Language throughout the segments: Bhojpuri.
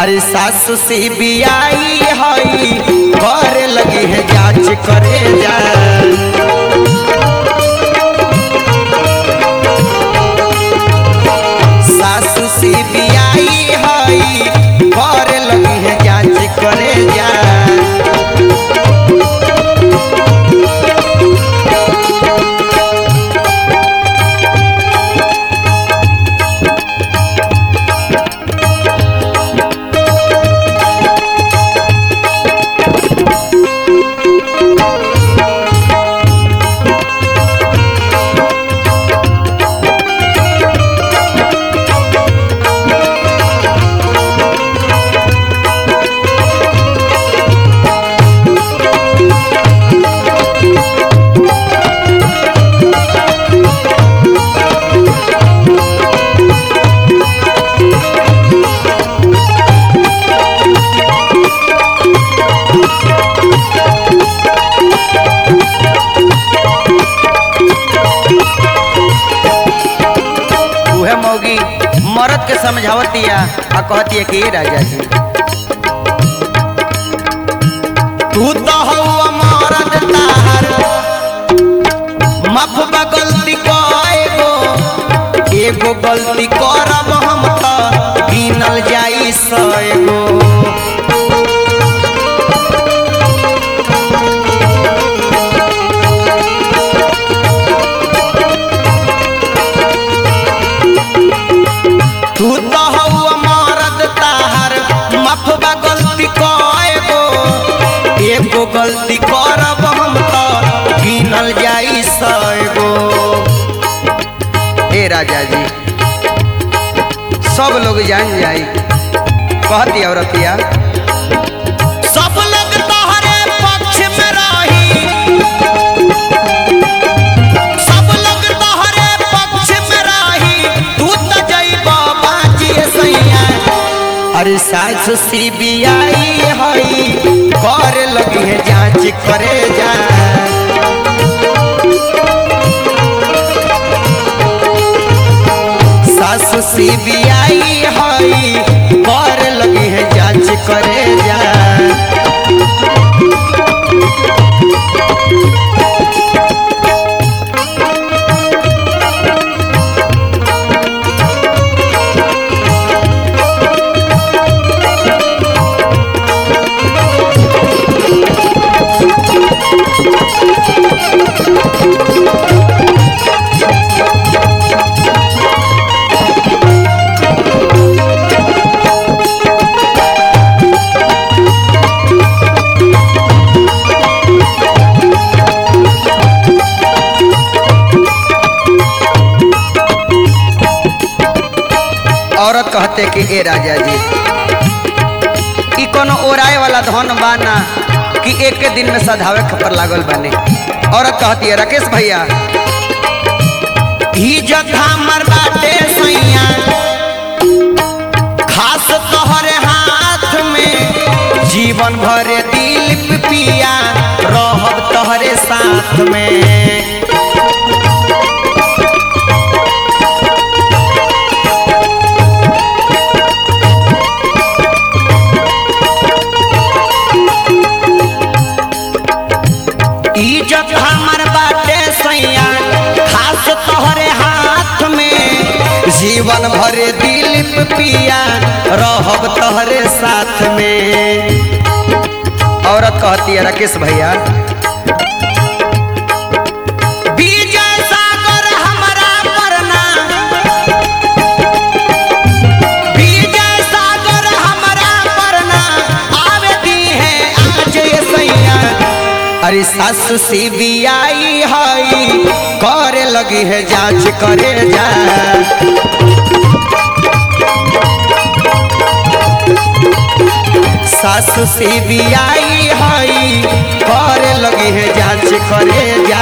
अरे सासु सीबीआई हई करे लगी है जांच करे जा। सासु सीबीआई हई करे लगी है जांच करे जा। मौगी मरद के समझावतिया आ कहती है कि राजा जी तू तो हवा मरद तार माफ बा गलती एगो गलती करब हम तो गिनल जाई 100 गो। तू तो हवा मरद तार माफ बा गलती एगो गलती करब हम तो गिनल जाई 100 गो। ए राजा जी सब लोग जान जाई कहती औरतिया सब लोग तोहरे पक्ष में रही, सब लोग तोहरे पक्ष में रही, तू तो जइबा बाजिए सैया। अरे सासु सीबीआई हई करे लगी है जांच करे जा। सासु सीबीआई हई करे लगी है जांच करे जा। औरत कहते कि ए राजा जी ई कोनो ओराए वाला धन बाना कि एक के दिन में सधावे खपर लागल बने। औरत कहती है राकेश भैया इज्जत हमर बाटे सैया खास तोहरे हाथ में, जीवन भर दिल पिया रहब तोहरे साथ में। इज्जत हमर बाटे सैया खास तोहरे हाथ में, जीवन भर दिल पिया रहब तोहरे साथ में। औरत कहती है राकेश भैया विजय सागर हमरा परना, विजय सागर हमरा परना आवे दी है आज ये सैया। अरे सासु सीबीआई हई करे लगी है जांच करे जा। सासु सीबीआई हई करे लगी है जांच करे जा।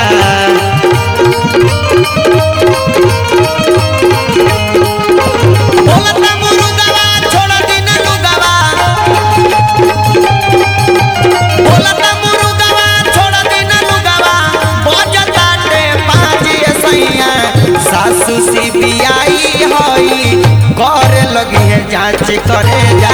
बोलता मुर्गवा छोड़ दिन लुगवा, बोलता मुर्गवा छोड़ दिन लुगवा बजताटे बाजिए सैया। सासु सीबीआई हई करे लगी है जांच करे जा।